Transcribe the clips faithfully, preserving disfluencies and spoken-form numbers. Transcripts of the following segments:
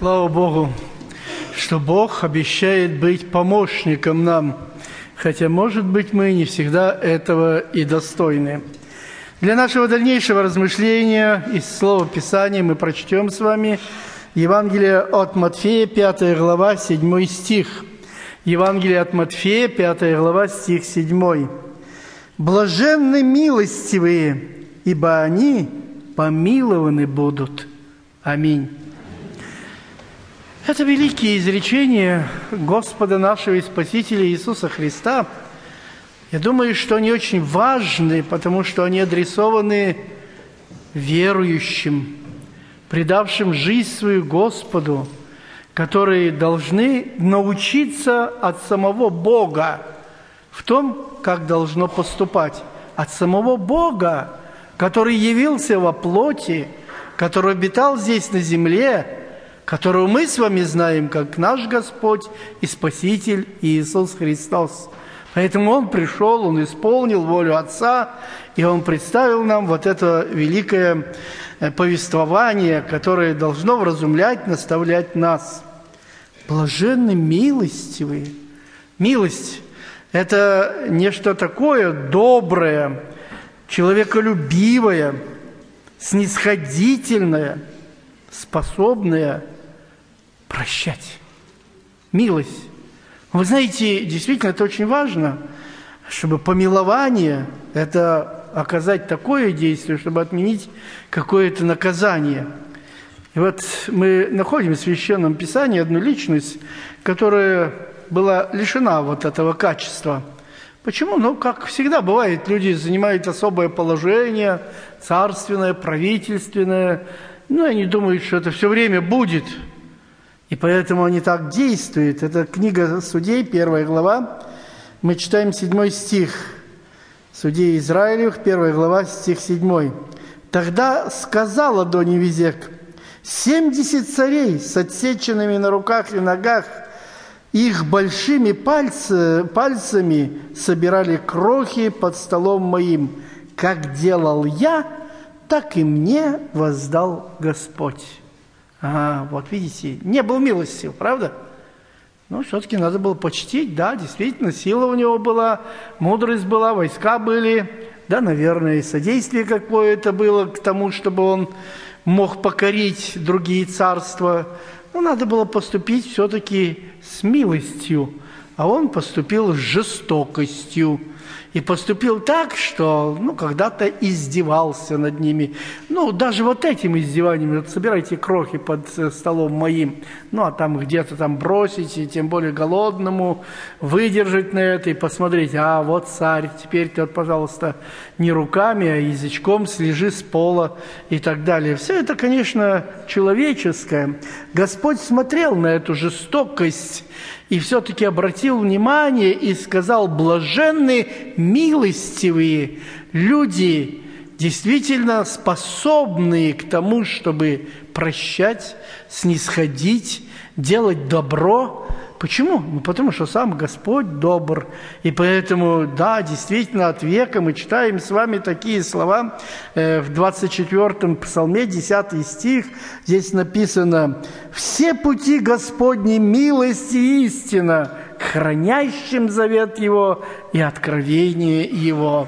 Слава Богу, что Бог обещает быть помощником нам, хотя, может быть, мы не всегда этого и достойны. Для нашего дальнейшего размышления из Слова Писания мы прочтем с вами Евангелие от Матфея, пятая глава, седьмой стих. Евангелие от Матфея, пятая глава, стих седьмой. «Блаженны милостивые, ибо они помилованы будут». Аминь. Это великие изречения Господа нашего и Спасителя Иисуса Христа. Я думаю, что они очень важны, потому что они адресованы верующим, предавшим жизнь свою Господу, которые должны научиться от самого Бога в том, как должно поступать. От самого Бога, который явился во плоти, который обитал здесь на земле, которого мы с вами знаем как наш Господь и Спаситель Иисус Христос. Поэтому Он пришел, Он исполнил волю Отца, и Он представил нам вот это великое повествование, которое должно вразумлять, наставлять нас. Блаженны милостивые. Милость – это нечто такое доброе, человеколюбивое, снисходительное, способное прощать. Милость. Вы знаете, действительно, это очень важно, чтобы помилование – это оказать такое действие, чтобы отменить какое-то наказание. И вот мы находим в Священном Писании одну личность, которая была лишена вот этого качества. Почему? Ну, как всегда бывает, люди занимают особое положение, царственное, правительственное, ну, они думают, что это все время будет, и поэтому они так действуют. Это книга Судей, первая глава, мы читаем седьмой стих. Судей Израилевых, первая глава, стих седьмой. «Тогда сказал Адони-Безек: семьдесят царей с отсеченными на руках и ногах, их большими пальцы, пальцами собирали крохи под столом моим. Как делал я, так и мне воздал Господь». Ага, вот видите, не был милостив, правда? Ну, все-таки надо было почтить, да, действительно, сила у него была, мудрость была, войска были, да, наверное, и содействие какое-то было к тому, чтобы он мог покорить другие царства. Но надо было поступить все-таки с милостью, а он поступил с жестокостью. И поступил так, что, ну, когда-то издевался над ними. Ну, даже вот этим издеванием, вот собирайте крохи под столом моим, ну, а там где-то там бросить, и тем более голодному, выдержать на это и посмотреть, а вот царь, теперь ты, вот, пожалуйста, не руками, а язычком слежи с пола и так далее. Все это, конечно, человеческое. Господь смотрел на эту жестокость и все-таки обратил внимание и сказал: блаженны милостивые люди, действительно способные к тому, чтобы прощать, снисходить, делать добро. Почему? Ну, потому что сам Господь добр. И поэтому, да, действительно, от века мы читаем с вами такие слова э, в двадцать четвёртом псалме, десятый стих. Здесь написано: «Все пути Господни милость и истина, к хранящим завет Его и откровение Его».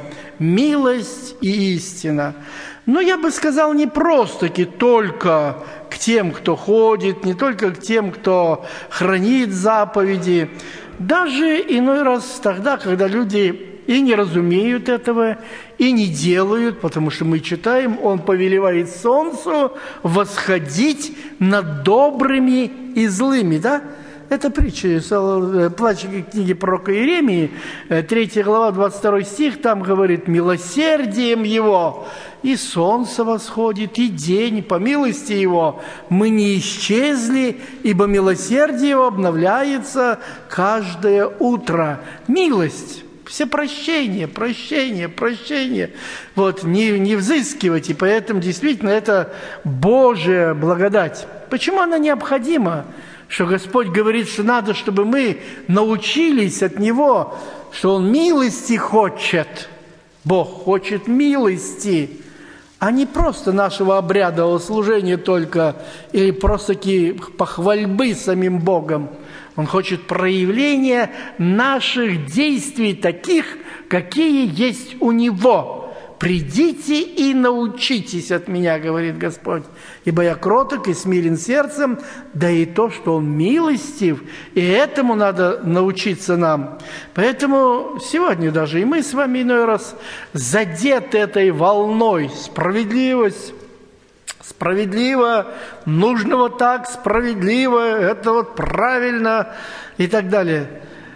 Милость и истина. Но я бы сказал, не просто-таки только к тем, кто ходит, не только к тем, кто хранит заповеди. Даже иной раз тогда, когда люди и не разумеют этого, и не делают, потому что мы читаем, Он повелевает солнцу восходить над добрыми и злыми, да? Это притча, плач книги пророка Иеремии, третья глава, двадцать второй стих, там говорит: «Милосердием Его и солнце восходит, и день, по милости Его мы не исчезли, ибо милосердие Его обновляется каждое утро». Милость, все прощения, прощения, прощения. Вот, не, не взыскивать, и поэтому действительно это Божья благодать. Почему она необходима? Что Господь говорит, что надо, чтобы мы научились от Него, что Он милости хочет. Бог хочет милости. а не просто нашего обрядового служения только, или просто такие похвальбы самим Богом. Он хочет проявления наших действий таких, какие есть у Него. «Придите и научитесь от Меня, — говорит Господь, — ибо Я кроток и смирен сердцем, да и то, что Он милостив, и этому надо научиться нам». Поэтому сегодня даже и мы с вами иной раз задеты этой волной. Справедливость, справедливо, нужно вот так, справедливо, это вот правильно и так далее.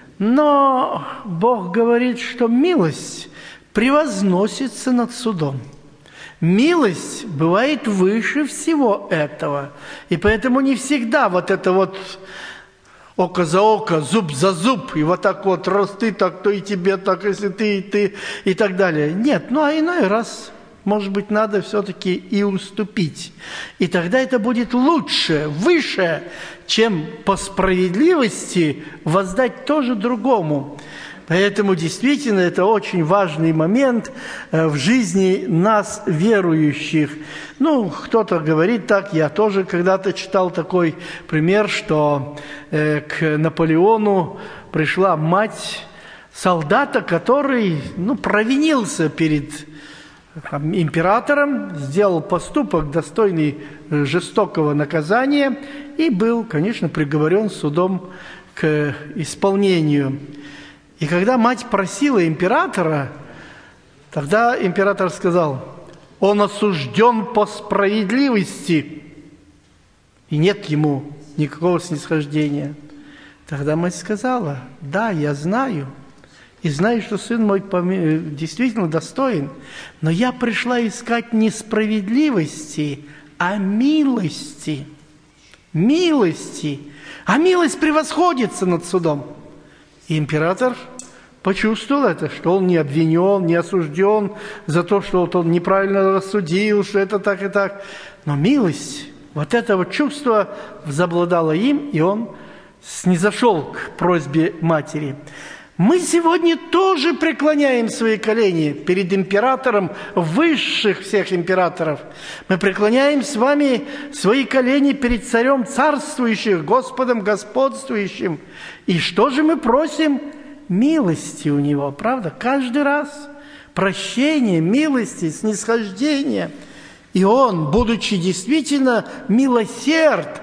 Но Бог говорит, что милость превозносится над судом. Милость бывает выше всего этого. И поэтому не всегда вот это вот око за око, зуб за зуб, и вот так вот, раз ты так, то и тебе так, если ты, и ты, и так далее. Нет, ну а иной раз, может быть, надо все-таки и уступить. И тогда это будет лучше, выше, чем по справедливости воздать тоже другому. Поэтому действительно это очень важный момент в жизни нас, верующих. Ну, кто-то говорит так, я тоже когда-то читал такой пример, что э, к Наполеону пришла мать солдата, который, ну, провинился перед там, императором, сделал поступок, достойный жестокого наказания, и был, конечно, приговорен судом к исполнению. И когда мать просила императора, тогда император сказал: он осужден по справедливости, и нет ему никакого снисхождения. Тогда мать сказала: да, я знаю, и знаю, что сын мой действительно достоин, но я пришла искать не справедливости, а милости. Милости. А милость превосходится над судом. И император почувствовал это, что он не обвинен, не осужден за то, что вот он неправильно рассудил, что это так и так. Но милость, вот это вот чувство возобладало им, и он снизошел к просьбе матери. Мы сегодня тоже преклоняем свои колени перед императором высших всех императоров. Мы преклоняем с вами свои колени перед царем царствующих, Господом господствующим. И что же мы просим? Милости у Него, правда? Каждый раз прощение, милости, снисхождение. И Он, будучи действительно милосерд,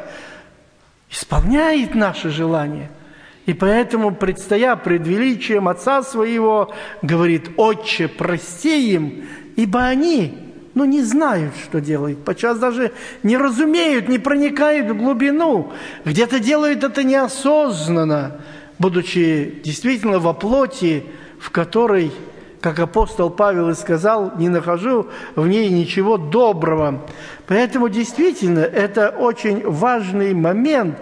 исполняет наши желания. И поэтому, предстоя пред величием Отца Своего, говорит: «Отче, прости им, ибо они, ну, не знают, что делают, подчас даже не разумеют, не проникают в глубину, где-то делают это неосознанно, будучи действительно во плоти, в которой, как апостол Павел и сказал, не нахожу в ней ничего доброго». Поэтому действительно это очень важный момент,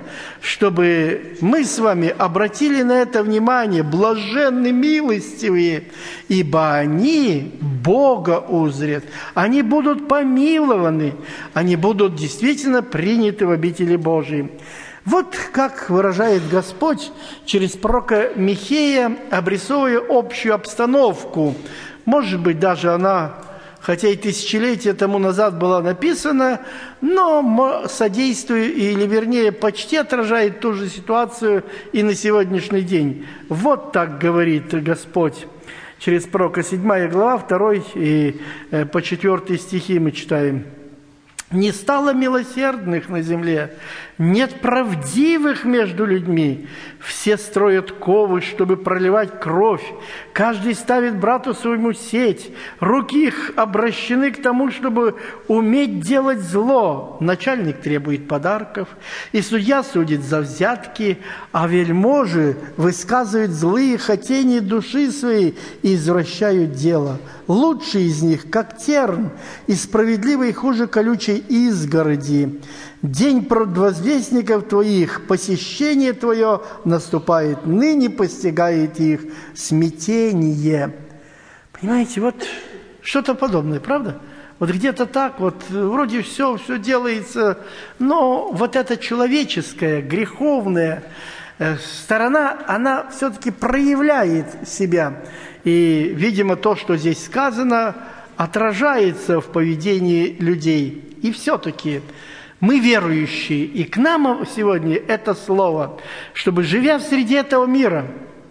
чтобы мы с вами обратили на это внимание. Блаженны милостивые, ибо они Бога узрят, они будут помилованы, они будут действительно приняты в обители Божией. Вот как выражает Господь через пророка Михея, обрисовывая общую обстановку. Может быть, даже она, хотя и тысячелетия тому назад была написана, но содействует, или вернее почти отражает ту же ситуацию и на сегодняшний день. Вот так говорит Господь через пророка, седьмая глава, второй и по четвертый стихи мы читаем. «Не стало милосердных на земле, нет правдивых между людьми. Все строят ковы, чтобы проливать кровь. Каждый ставит брату своему сеть. Руки их обращены к тому, чтобы уметь делать зло. Начальник требует подарков, и судья судит за взятки, а вельможи высказывают злые хотения души своей и извращают дело. Лучший из них, как терн, и справедливый хуже колючей изгороди. День предвозвестников твоих, посещение твое наступает, ныне постигает их смятение». Понимаете, вот что-то подобное, правда? Вот где-то так, вот вроде все, все делается, но вот эта человеческая, греховная сторона, она все-таки проявляет себя. И, видимо, то, что здесь сказано, отражается в поведении людей. И все-таки мы верующие, и к нам сегодня это слово, чтобы, живя в среде этого мира,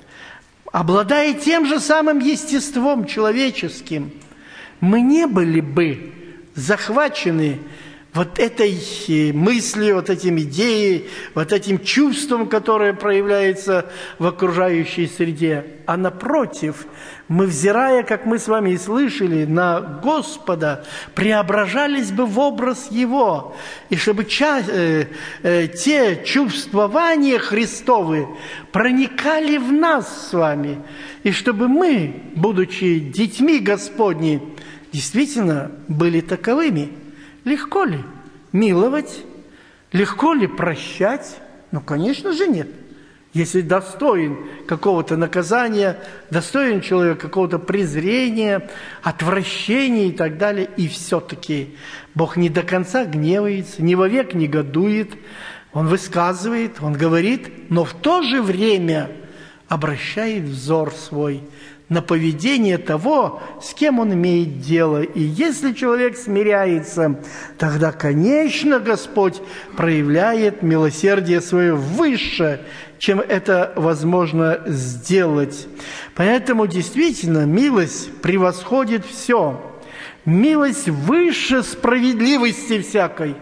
обладая тем же самым естеством человеческим, мы не были бы захвачены вот этой мыслью, вот этим идеей, вот этим чувством, которое проявляется в окружающей среде. А напротив, мы, взирая, как мы с вами и слышали, на Господа, преображались бы в образ Его. И чтобы ча- э, э, те чувствования Христовы проникали в нас с вами. И чтобы мы, будучи детьми Господни, действительно были таковыми. Легко ли миловать? Легко ли прощать? Ну, конечно же, нет. Если достоин какого-то наказания, достоин человек какого-то презрения, отвращения и так далее, и все-таки Бог не до конца гневается, не вовек негодует, Он высказывает, Он говорит, но в то же время обращает взор свой на поведение того, с кем он имеет дело. И если человек смиряется, тогда, конечно, Господь проявляет милосердие свое выше, чем это возможно сделать. Поэтому, действительно, милость превосходит все. Милость выше справедливости всякой.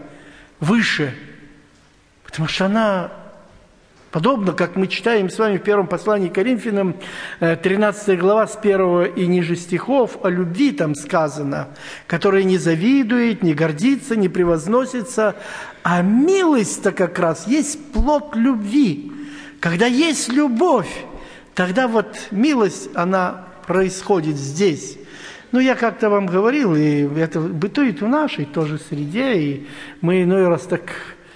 Выше. Потому что она... Подобно, как мы читаем с вами в первом послании к Коринфянам, тринадцатая глава с первого и ниже стихов, о любви там сказано, которая не завидует, не гордится, не превозносится, а милость-то как раз есть плод любви. Когда есть любовь, тогда вот милость, она происходит здесь. Ну, я как-то вам говорил, и это бытует в нашей тоже среде, и мы иной раз так...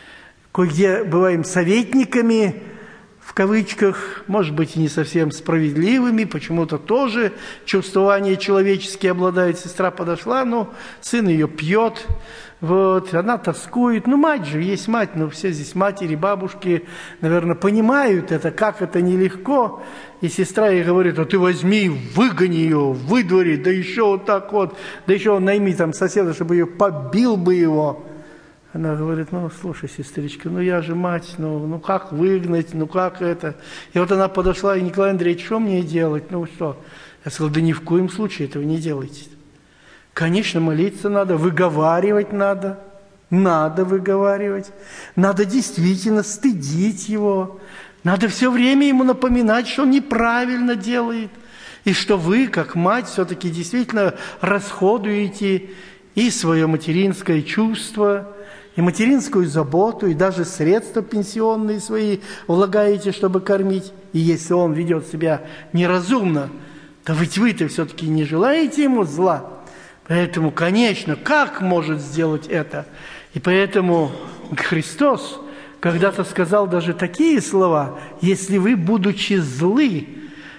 кое-где бываем советниками, в кавычках, может быть, и не совсем справедливыми, почему-то тоже чувствования человеческие обладает. Сестра подошла, ну, сын ее пьет, вот, она тоскует. Ну, мать же, есть мать, ну, все здесь матери, бабушки, наверное, понимают это, как это нелегко. И сестра ей говорит: а ты возьми, выгони ее, выдвори, да еще вот так вот, да еще найми там соседа, чтобы ее побил бы его. Она говорит: ну, слушай, сестричка, ну, я же мать, ну, ну, как выгнать, ну, как это? И вот она подошла, и: Николай Андреевич, что мне делать? Ну, что? Я сказал: да ни в коем случае этого не делайте. Конечно, молиться надо, выговаривать надо, надо выговаривать, надо действительно стыдить его, надо все время ему напоминать, что он неправильно делает, и что вы, как мать, все-таки действительно расходуете и свое материнское чувство, и материнскую заботу, и даже средства пенсионные свои влагаете, чтобы кормить. И если он ведет себя неразумно, то ведь вы-то все-таки не желаете ему зла. Поэтому, конечно, как может сделать это? И поэтому Христос когда-то сказал даже такие слова: если вы, будучи злы,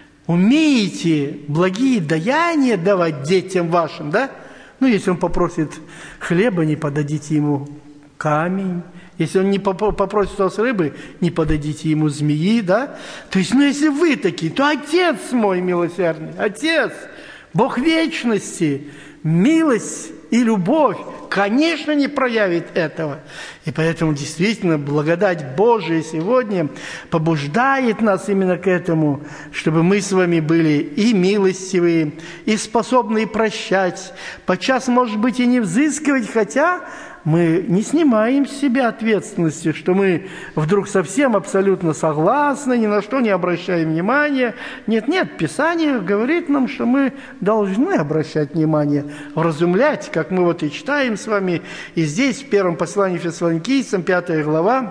умеете благие даяния давать детям вашим, да? Ну, если он попросит хлеба, не подадите ему камень. Если он не попросит у вас рыбы, не подадите ему змеи, да? То есть, ну, если вы такие, то Отец мой милосердный, Отец, Бог вечности, милость и любовь, конечно, не проявит этого. И поэтому действительно благодать Божия сегодня побуждает нас именно к этому, чтобы мы с вами были и милостивые, и способные прощать, подчас, может быть, и не взыскивать, хотя мы не снимаем с себя ответственности, что мы вдруг совсем абсолютно согласны, ни на что не обращаем внимания. Нет, нет, Писание говорит нам, что мы должны обращать внимание, вразумлять, как мы вот и читаем с вами. И здесь, в первом послании Фессалоникийцам, пятая глава,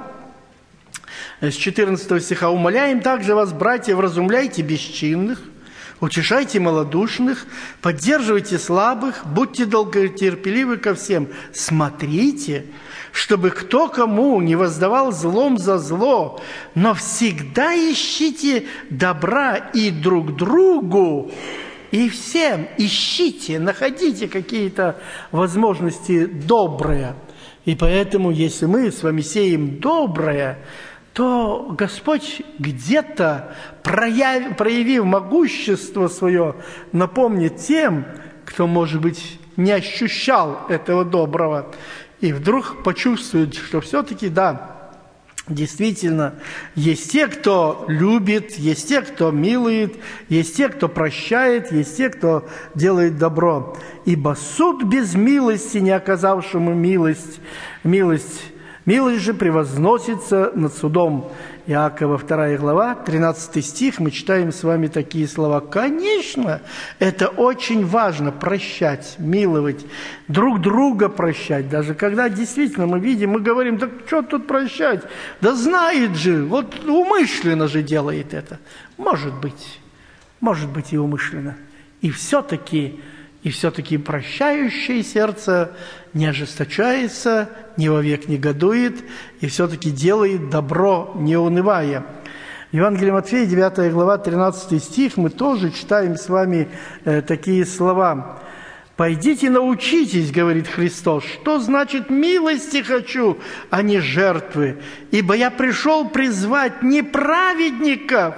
с четырнадцатого стиха: «Умоляем также вас, братья, вразумляйте бесчинных, утешайте малодушных, поддерживайте слабых, будьте долготерпеливы ко всем. Смотрите, чтобы кто кому не воздавал злом за зло, но всегда ищите добра и друг другу, и всем ищите, находите какие-то возможности добрые. И поэтому, если мы с вами сеем доброе, то Господь где-то, прояв, проявив могущество свое, напомнит тем, кто, может быть, не ощущал этого доброго, и вдруг почувствует, что все-таки, да, действительно, есть те, кто любит, есть те, кто милует, есть те, кто прощает, есть те, кто делает добро. Ибо суд без милости, не оказавшему милость, милость, милость же превозносится над судом. Иакова вторая глава, тринадцатый стих, мы читаем с вами такие слова. Конечно, это очень важно, прощать, миловать, друг друга прощать. Даже когда действительно мы видим, мы говорим, да что тут прощать? Да знает же, вот умышленно же делает это. Может быть, может быть и умышленно. И все-таки, и все-таки прощающее сердце не ожесточается, не вовек негодует, и все-таки делает добро, не унывая. В Евангелии Матфея, девятая глава, тринадцатый стих, мы тоже читаем с вами э, такие слова. «Пойдите научитесь, — говорит Христос, — что значит милости хочу, а не жертвы, ибо я пришел призвать не праведников,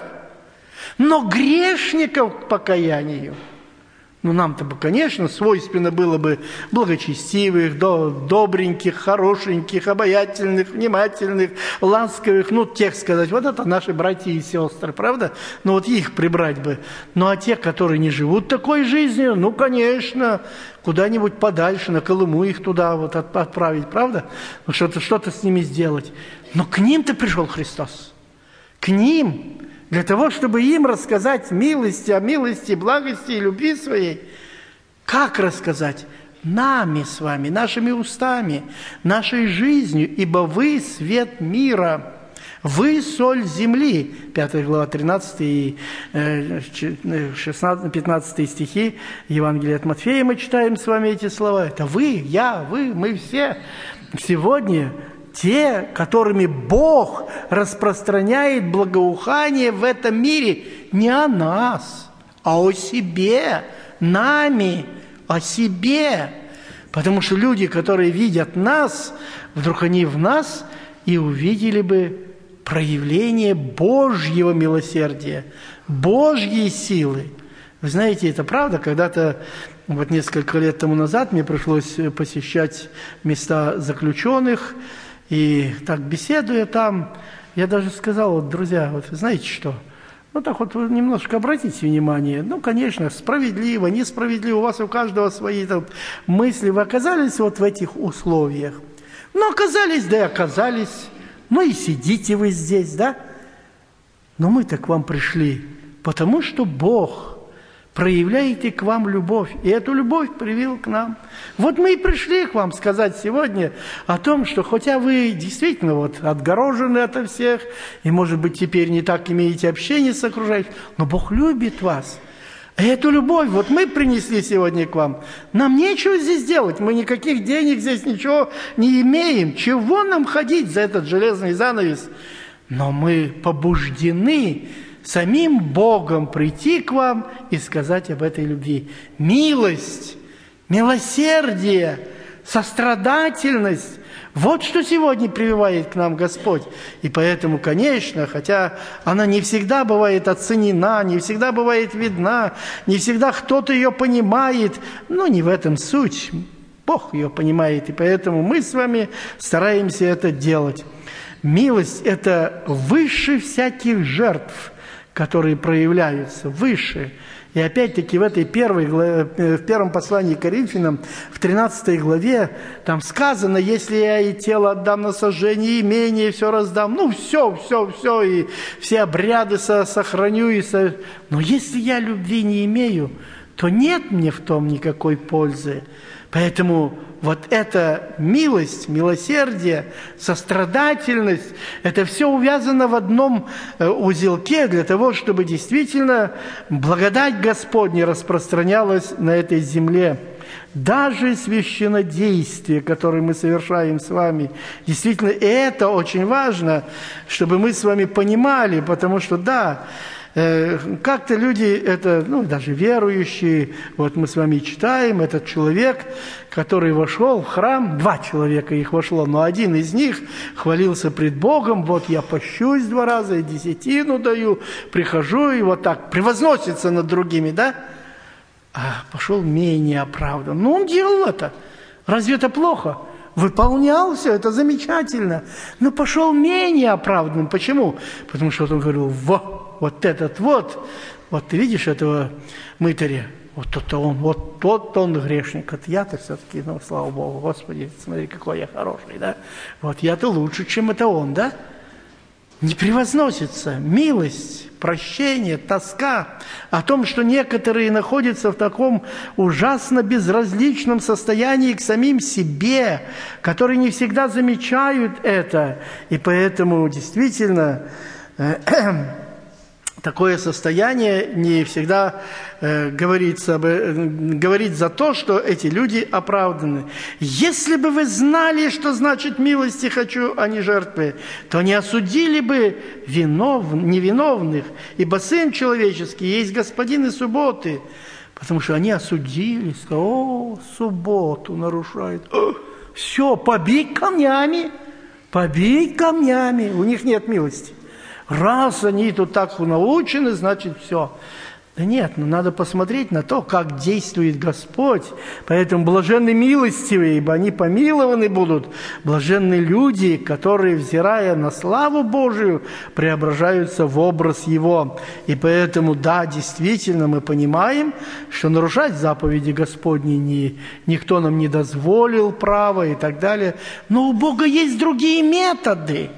но грешников к покаянию». Ну, нам-то бы, конечно, свойственно было бы благочестивых, добреньких, хорошеньких, обаятельных, внимательных, ласковых, ну, тех сказать, вот это наши братья и сестры, правда? Ну, вот их прибрать бы. Ну, а те, которые не живут такой жизнью, ну, конечно, куда-нибудь подальше, на Колыму их туда вот отправить, правда? Ну, что-то, что-то с ними сделать. Но к ним-то пришел Христос. К ним. Для того, чтобы им рассказать милости, о милости, благости и любви своей. Как рассказать? Нами с вами, нашими устами, нашей жизнью, ибо вы свет мира, вы соль земли. пятая глава, тринадцатый и шестнадцатый, пятнадцатый стихи Евангелия от Матфея мы читаем с вами эти слова. Это вы, я, вы, мы все сегодня те, которыми Бог распространяет благоухание в этом мире не о нас, а о себе, нами, о себе. Потому что люди, которые видят нас, вдруг они в нас и увидели бы проявление Божьего милосердия, Божьей силы. Вы знаете, это правда, когда-то, вот несколько лет тому назад мне пришлось посещать места заключенных, и так, беседуя там, я даже сказал, вот, друзья, вот знаете что, ну так вот вы немножко обратите внимание, ну, конечно, справедливо, несправедливо, у вас у каждого свои там мысли, вы оказались вот в этих условиях. Ну, оказались, да и оказались, ну и сидите вы здесь, да? Но мы-то к вам пришли, потому что Бог проявляет к вам любовь, и эту любовь привел к нам. Вот мы и пришли к вам сказать сегодня о том, что хотя вы действительно вот отгорожены ото всех, и, может быть, теперь не так имеете общение с окружающими, но Бог любит вас. И эту любовь вот мы принесли сегодня к вам. Нам нечего здесь делать, мы никаких денег здесь ничего не имеем. Чего нам ходить за этот железный занавес? Но мы побуждены самим Богом прийти к вам и сказать об этой любви. Милость, милосердие, сострадательность – вот что сегодня прививает к нам Господь. И поэтому, конечно, хотя она не всегда бывает оценена, не всегда бывает видна, не всегда кто-то ее понимает, но не в этом суть. Бог ее понимает, и поэтому мы с вами стараемся это делать. Милость – это выше всяких жертв, которые проявляются, выше. И опять-таки в этой первой главе, в первом послании к Коринфянам, в тринадцатой главе, там сказано, если я и тело отдам на сожжение, и имение все раздам, ну все, все, все, и все обряды со, сохраню. И со... Но если я любви не имею, то нет мне в том никакой пользы. Поэтому вот эта милость, милосердие, сострадательность, это все увязано в одном узелке для того, чтобы действительно благодать Господня распространялась на этой земле. Даже священнодействие, которое мы совершаем с вами, действительно, это очень важно, чтобы мы с вами понимали, потому что, да, как-то люди, это, ну, даже верующие, вот мы с вами читаем, этот человек, который вошел в храм, два человека их вошло, но один из них хвалился пред Богом, вот я пощусь два раза, и десятину даю, прихожу, и вот так превозносится над другими, да? а пошел менее оправдан. Но он делал это. Разве это плохо? Выполнял все, это замечательно. Но пошел менее оправданным. Почему? Потому что вот он говорил, во, вот этот вот, вот ты видишь этого мытаря? Вот тот он, вот тот он грешник. Вот я-то все-таки, ну, слава Богу, Господи, смотри, какой я хороший, да? Вот я-то лучше, чем это он, да? Не превозносится милость, прощение, тоска о том, что некоторые находятся в таком ужасно безразличном состоянии к самим себе, которые не всегда замечают это. И поэтому действительно такое состояние не всегда э, говорится, э, говорит за то, что эти люди оправданы. Если бы вы знали, что значит милости хочу, а не жертвы, то не осудили бы винов, невиновных, ибо Сын Человеческий есть Господин и субботы. Потому что они осудили, сказали, о, субботу нарушает. О, все, побей камнями, побей камнями. У них нет милости. Раз они тут так научены, значит, все. Да нет, ну надо посмотреть на то, как действует Господь. Поэтому блаженны милостивые, ибо они помилованы будут. Блаженны люди, которые, взирая на славу Божию, преображаются в образ Его. И поэтому, да, действительно, мы понимаем, что нарушать заповеди Господни не, никто нам не дозволил права и так далее. Но у Бога есть другие методы,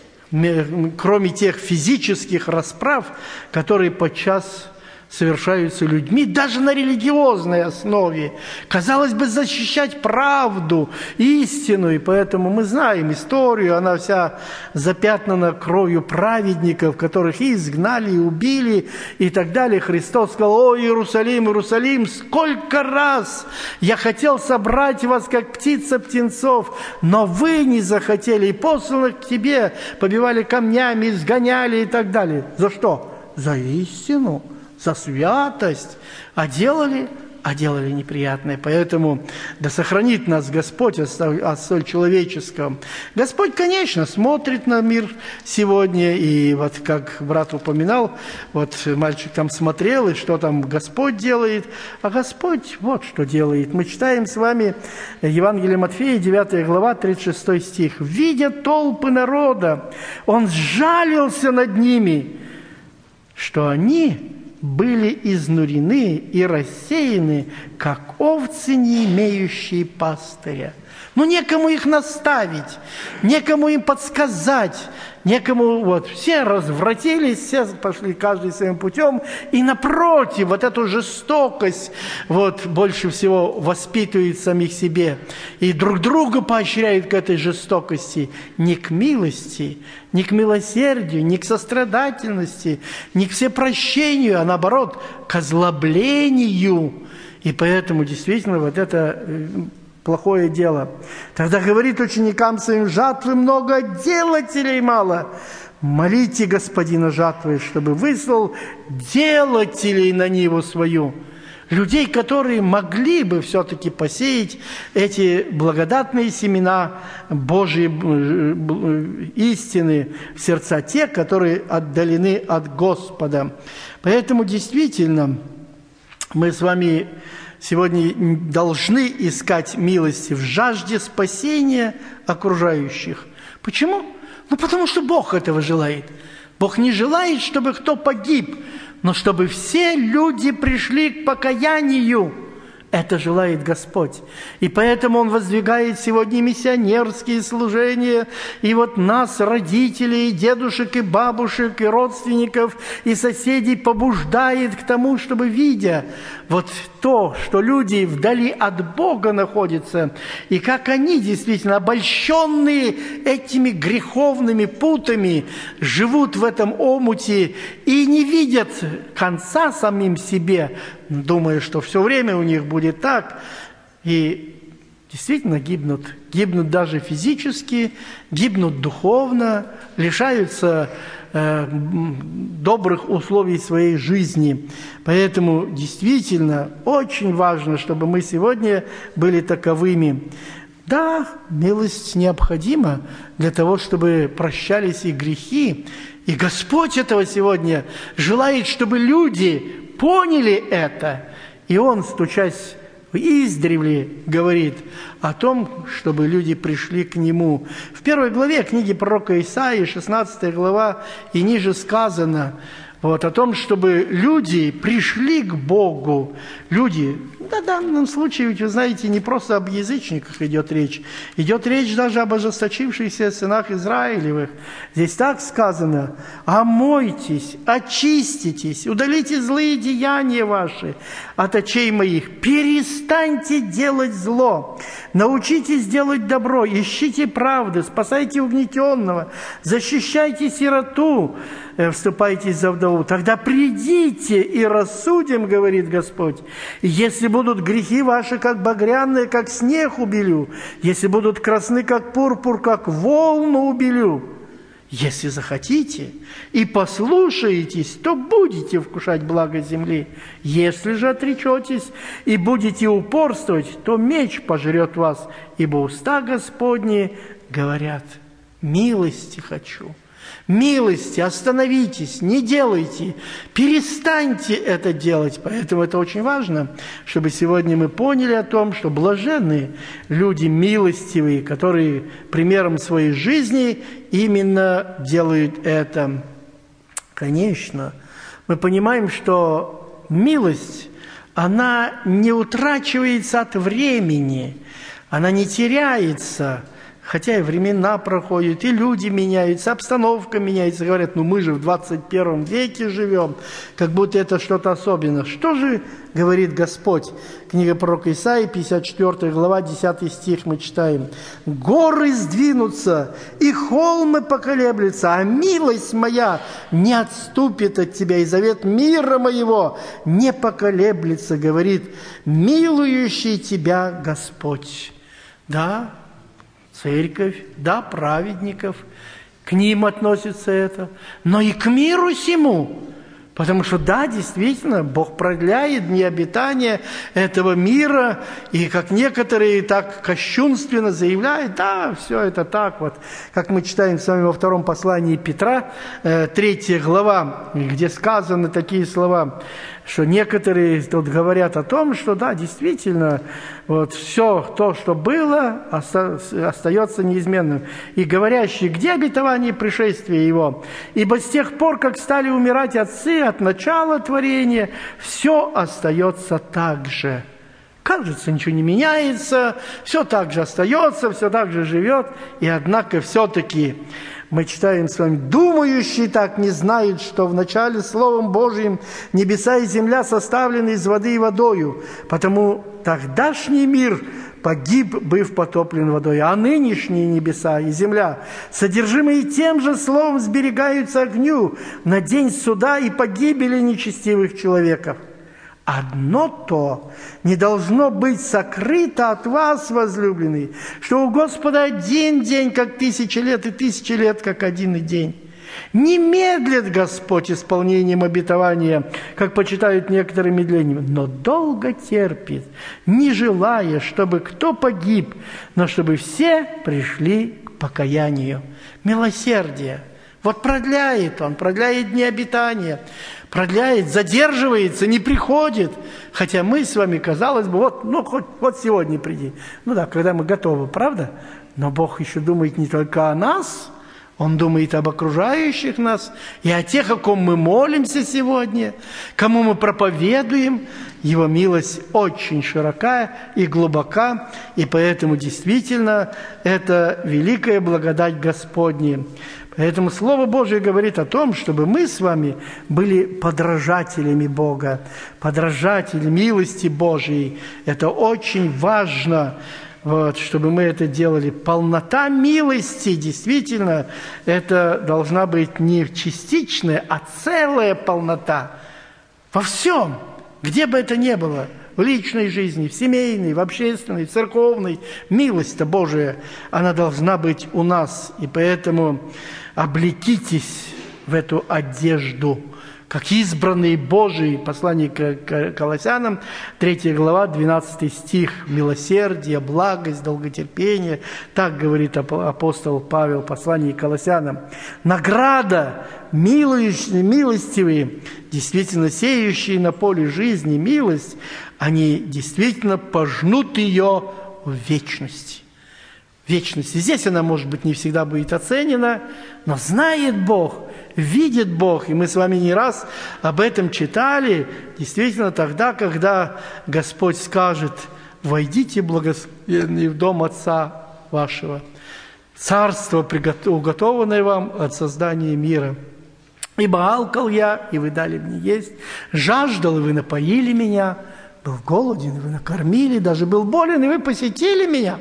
кроме тех физических расправ, которые подчас совершаются людьми, даже на религиозной основе. Казалось бы, защищать правду, истину, и поэтому мы знаем историю, она вся запятнана кровью праведников, которых и изгнали, и убили, и так далее. Христос сказал, о, Иерусалим, Иерусалим, сколько раз я хотел собрать вас, как птица птенцов, но вы не захотели, и посланных к тебе побивали камнями, изгоняли и так далее. За что? За истину, за святость, а делали, а делали неприятное. Поэтому да сохранит нас Господь от столь человеческого. Господь, конечно, смотрит на мир сегодня, и вот как брат упоминал, вот мальчик там смотрел, и что там Господь делает, а Господь вот что делает. Мы читаем с вами Евангелие Матфея, девятая глава, тридцать шестой стих. «Видя толпы народа, Он сжалился над ними, что они были изнурены и рассеяны, как овцы, не имеющие пастыря». Ну, некому их наставить, некому им подсказать, некому, вот, все развратились, все пошли каждый своим путем, и напротив, вот эту жестокость, вот, больше всего воспитывают самих себе, и друг друга поощряют к этой жестокости, не к милости, не к милосердию, не к сострадательности, не к всепрощению, а наоборот, к озлоблению. И поэтому действительно вот это плохое дело. Тогда говорит ученикам своим, жатвы много, а делателей мало. Молите Господина жатвы, чтобы выслал делателей на ниву свою. Людей, которые могли бы все-таки посеять эти благодатные семена Божьей истины в сердца тех, которые отдалены от Господа. Поэтому действительно мы с вами сегодня должны искать милости в жажде спасения окружающих. Почему? Ну, потому что Бог этого желает. Бог не желает, чтобы кто погиб, но чтобы все люди пришли к покаянию. Это желает Господь. И поэтому Он воздвигает сегодня миссионерские служения. И вот нас, родителей, и дедушек, и бабушек, и родственников, и соседей побуждает к тому, чтобы, видя вот то, что люди вдали от Бога находятся, и как они действительно, обольщенные этими греховными путами, живут в этом омуте и не видят конца самим себе, думая, что все время у них будет так, и действительно гибнут. Гибнут даже физически, гибнут духовно, лишаются э, добрых условий своей жизни. Поэтому действительно очень важно, чтобы мы сегодня были таковыми. Да, милость необходима для того, чтобы прощались и грехи. И Господь этого сегодня желает, чтобы люди поняли это И Он, стучась издревле, говорит о том, чтобы люди пришли к Нему. В первой главе книги пророка Исаии, шестнадцатая глава, и ниже сказано вот, о том, чтобы люди пришли к Богу. Люди, в данном случае, ведь вы знаете, не просто об язычниках идет речь. Идет речь даже об ожесточившихся сынах Израилевых. Здесь так сказано: «Омойтесь, очиститесь, удалите злые деяния ваши от очей моих, перестаньте делать зло, научитесь делать добро, ищите правды, спасайте угнетенного, защищайте сироту, вступайтесь за вдову. Тогда придите и рассудим, говорит Господь. Если будут грехи ваши, как багряные, как снег убелю. Если будут красны, как пурпур, как волну убелю. Если захотите и послушаетесь, то будете вкушать благо земли. Если же отречетесь и будете упорствовать, то меч пожрет вас, ибо уста Господни говорят: милости хочу». Милости, остановитесь, не делайте, перестаньте это делать. Поэтому это очень важно, чтобы сегодня мы поняли о том, что блаженны люди милостивые, которые примером своей жизни именно делают это. Конечно, мы понимаем, что милость, она не утрачивается от времени, она не теряется. Хотя и времена проходят, и люди меняются, обстановка меняется. Говорят, ну мы же в двадцать первом веке живем, как будто это что-то особенное. Что же говорит Господь? Книга пророка Исаии, пятьдесят четвёртая глава, десятый стих мы читаем. «Горы сдвинутся, и холмы поколеблются, а милость моя не отступит от тебя, и завет мира моего не поколеблется, говорит милующий тебя Господь». Да, церковь, да, праведников, к ним относится это, но и к миру сему. Потому что, да, действительно, Бог продляет дни обитания этого мира, и как некоторые так кощунственно заявляют, да, все это так вот. Как мы читаем с вами во втором послании Петра, э, третья глава, где сказаны такие слова, что некоторые тут говорят о том, что, да, действительно, вот все то, что было, остается неизменным. И говорящий, где обетование пришествия его? Ибо с тех пор, как стали умирать отцы от начала творения, все остается так же. Кажется, ничего не меняется, все так же остается, все так же живет, и однако все-таки мы читаем с вами: «Думающие так не знают, что в начале Словом Божьим небеса и земля составлены из воды и водою, потому тогдашний мир погиб, быв потоплен водой, а нынешние небеса и земля, содержимые тем же словом, сберегаются огню на день суда и погибели нечестивых человеков. Одно то не должно быть сокрыто от вас, возлюбленные, что у Господа один день, как тысяча лет, и тысяча лет, как один день. Не медлит Господь исполнением обетования, как почитают некоторые медлением, но долго терпит, не желая, чтобы кто погиб, но чтобы все пришли к покаянию». Милосердие. Вот продляет Он, продляет дни обитания, продляет, задерживается, не приходит. Хотя мы с вами, казалось бы, вот, ну, хоть вот сегодня приди. Ну да, когда мы готовы, правда? Но Бог еще думает не только о нас, Он думает об окружающих нас и о тех, о ком мы молимся сегодня, кому мы проповедуем. Его милость очень широка и глубока, и поэтому действительно это великая благодать Господня. Поэтому Слово Божие говорит о том, чтобы мы с вами были подражателями Бога, подражатели милости Божией. Это очень важно, вот, чтобы мы это делали. Полнота милости, действительно, это должна быть не частичная, а целая полнота. Во всем, где бы это ни было, в личной жизни, в семейной, в общественной, в церковной, милость-то Божия, она должна быть у нас. И поэтому облекитесь в эту одежду, как избранные Божии. Послание к Колоссянам, третья глава, двенадцатый стих. Милосердие, благость, долготерпение. Так говорит апостол Павел в послании к Колоссянам. Награда, милующие, милостивые, действительно сеющие на поле жизни милость, они действительно пожнут ее в вечности. Вечности. Здесь она, может быть, не всегда будет оценена, но знает Бог, видит Бог. И мы с вами не раз об этом читали. Действительно, тогда, когда Господь скажет: «Войдите, благословенные, в дом Отца вашего, царство, уготованное вам от создания мира. Ибо алкал я, и вы дали мне есть, жаждал, и вы напоили меня, был голоден, и вы накормили, даже был болен, и вы посетили меня».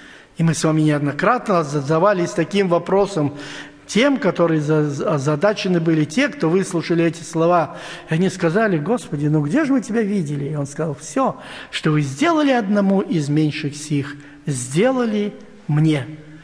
И мы с вами неоднократно задавались таким вопросом тем, которые озадачены были те, кто выслушали эти слова. И они сказали: «Господи, ну где же мы Тебя видели?» И Он сказал: «Все, что вы сделали одному из меньших сих, сделали мне».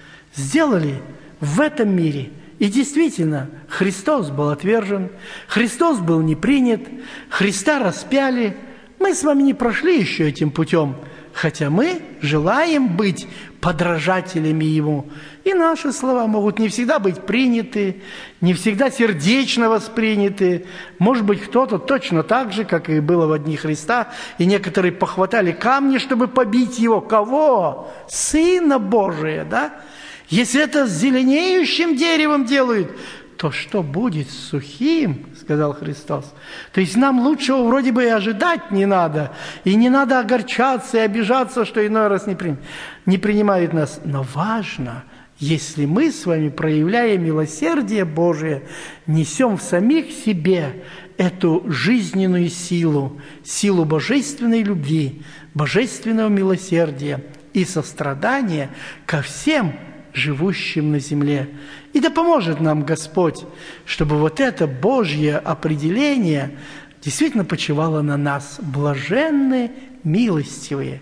Сделали в этом мире. И действительно, Христос был отвержен, Христос был не принят, Христа распяли. Мы с вами не прошли еще этим путем, хотя мы желаем быть подражателями Ему. И наши слова могут не всегда быть приняты, не всегда сердечно восприняты. Может быть, кто-то точно так же, как и было в дни Христа, и некоторые похватали камни, чтобы побить Его. Кого? Сына Божия, да? Если это с зеленеющим деревом делают, то что будет с сухим, сказал Христос. То есть нам лучшего вроде бы и ожидать не надо, и не надо огорчаться и обижаться, что иной раз не, при... не принимает нас. Но важно, если мы с вами, проявляя милосердие Божие, несем в самих себе эту жизненную силу, силу божественной любви, божественного милосердия и сострадания ко всем живущим на земле. И да поможет нам Господь, чтобы вот это Божье определение действительно почивало на нас. Блаженны милостивые.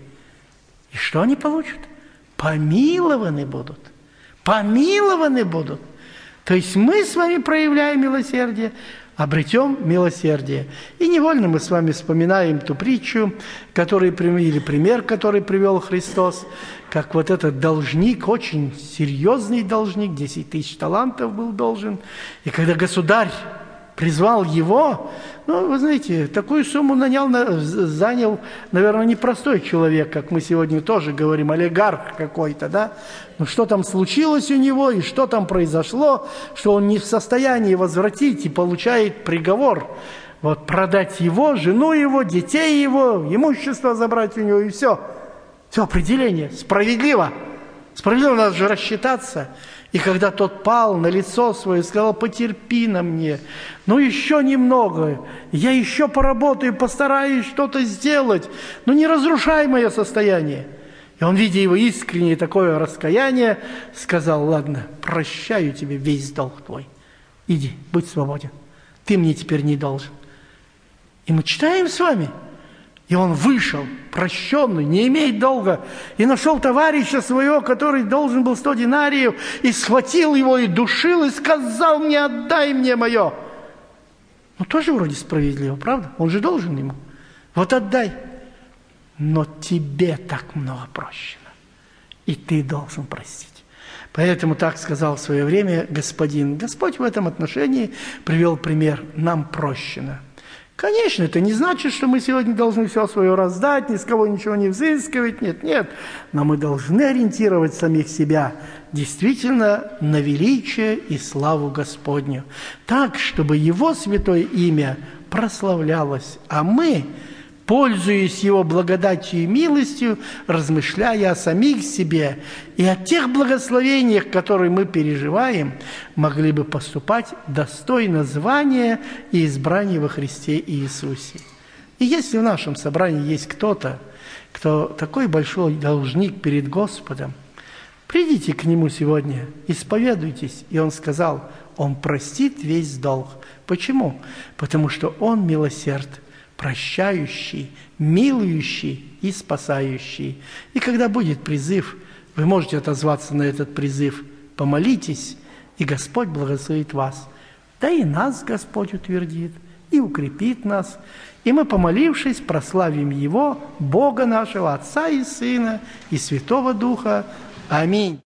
И что они получат? Помилованы будут. Помилованы будут. То есть мы с вами, проявляя милосердие, обретем милосердие. И невольно мы с вами вспоминаем ту притчу, который, или пример, который привел Христос, как вот этот должник, очень серьезный должник, десять тысяч талантов был должен. И когда государь призвал его, ну, вы знаете, такую сумму нанял, занял, наверное, непростой человек, как мы сегодня тоже говорим, олигарх какой-то, да? Ну, что там случилось у него, и что там произошло, что он не в состоянии возвратить и получает приговор. Вот продать его, жену его, детей его, имущество забрать у него, и все. Все, определение. Справедливо. Справедливо, надо же рассчитаться. И когда тот пал на лицо свое, сказал: «Потерпи на мне, ну еще немного, я еще поработаю, постараюсь что-то сделать, но не разрушай мое состояние». И он, видя его искреннее такое раскаяние, сказал: «Ладно, прощаю тебе весь долг твой. Иди, будь свободен. Ты мне теперь не должен». И мы читаем с вами. И он вышел, прощенный, не имеет долга, и нашел товарища своего, который должен был сто динариев, и схватил его, и душил, и сказал мне: «Отдай мне мое». Ну, тоже вроде справедливо, правда? Он же должен ему. Вот отдай. Но тебе так много прощено, и ты должен простить. Поэтому так сказал в свое время господин. Господь в этом отношении привел пример: нам прощено. Конечно, это не значит, что мы сегодня должны все свое раздать, ни с кого ничего не взыскивать. Нет, нет. Но мы должны ориентировать самих себя действительно на величие и славу Господню. Так, чтобы Его святое имя прославлялось. А мы, пользуясь Его благодатью и милостью, размышляя о самих себе и о тех благословениях, которые мы переживаем, могли бы поступать достойно звания и избрания во Христе Иисусе. И если в нашем собрании есть кто-то, кто такой большой должник перед Господом, придите к Нему сегодня, исповедуйтесь. И Он сказал: Он простит весь долг. Почему? Потому что Он милосерд, прощающий, милующий и спасающий. И когда будет призыв, вы можете отозваться на этот призыв, помолитесь, и Господь благословит вас. Да и нас Господь утвердит, и укрепит нас. И мы, помолившись, прославим Его, Бога нашего, Отца и Сына, и Святого Духа. Аминь.